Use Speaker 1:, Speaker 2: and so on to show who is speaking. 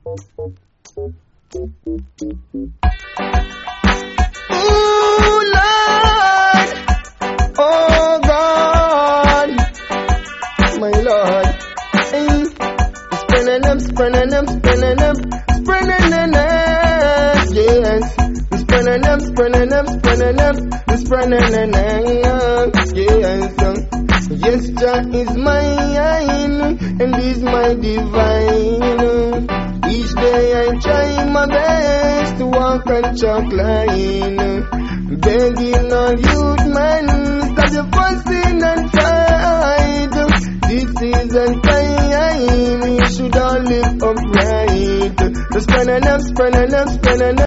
Speaker 1: Ooh, Lord, oh God, my Lord, hey. Spinning up, spinning up, spinning up, spinning up, yes. Spinning up, spinning up, spinning up, spinning up, yes. Yes, Jah is mine, and is my divine. Each day I try my best to walk and chalk line, begging all youth man, stop your fussing and fight. This is a time you should all live upright. Spinning up, spinning up, spinning up.